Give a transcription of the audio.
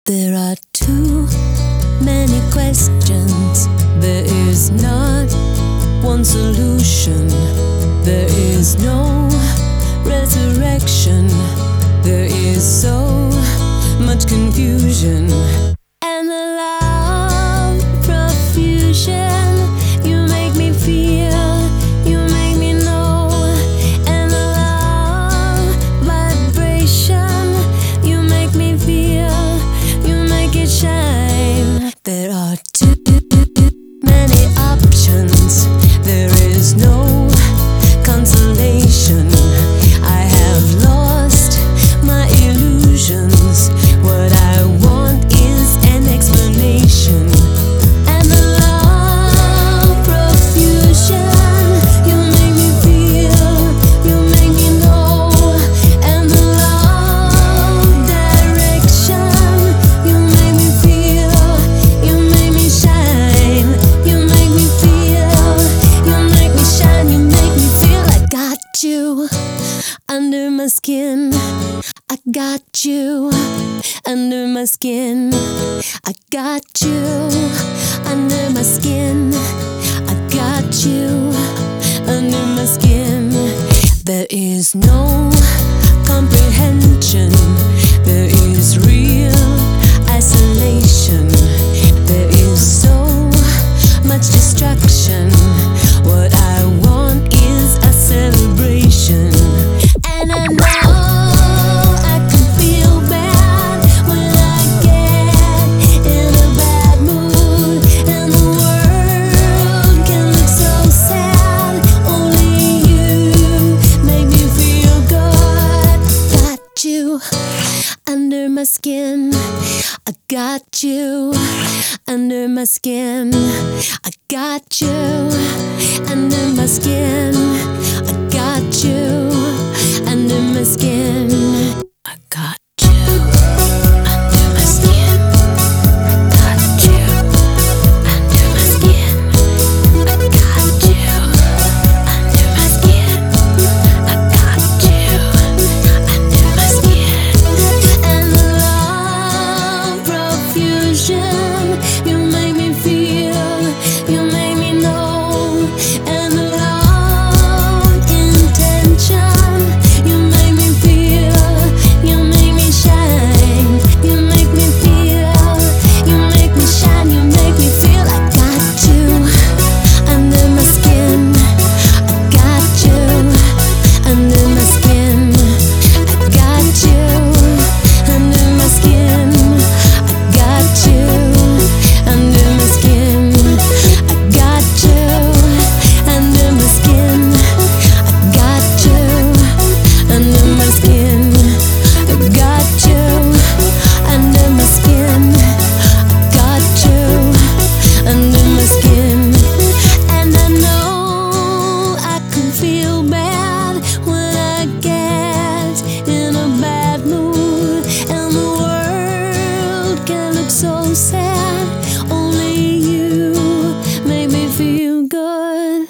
There are too many questions. There is not one solution. There is no resurrection. There is so much confusion and a love profusion. You make me feel, you make me know, and a love vibration. You make me feel, you make it shine. There are too many options. There is no consolation. I have lost my illusions. What I want is an explanation and a love profusion. You make me feel, you make me know, and the love direction. You make me feel, you make me shine. You make me feel, you make me shine. You make me feel I got you under my skin. I got you under my skin. I got you under my skin. I got you under my skin. There is no comprehension. There is real isolation. There is so much destruction. What I want is a celebration. And I know I can feel bad when I get in a bad mood, and the world can look so sad. Only you make me feel good. Got you under my skin. I got you under my skin. I got you under my skin. I got you under my skin.